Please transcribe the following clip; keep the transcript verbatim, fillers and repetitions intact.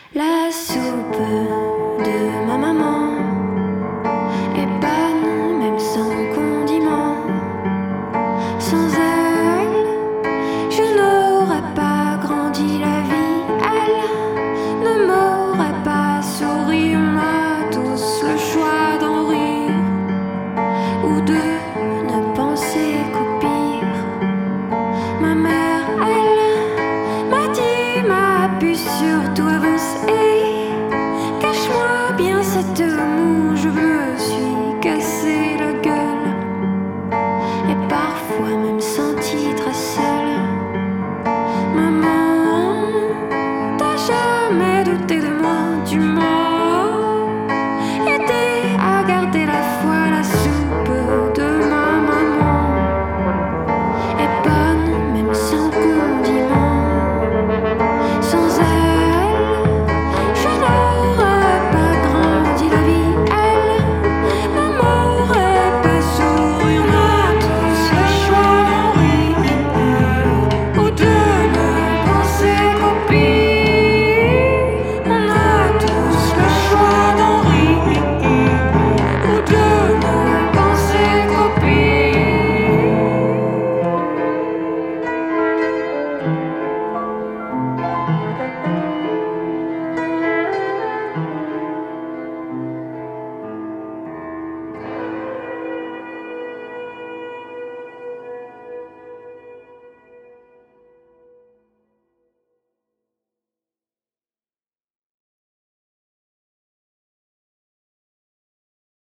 La soupe de ma maman est bonne, même sans condiment. Sans elle, je n'aurais pas grandi la vie. Elle ne m'aurait pas souri. On a tous le choix d'en rire ou de ne penser qu'au pire. Ma mère, elle m'a dit, ma puce, surtout avance et cache-moi bien cette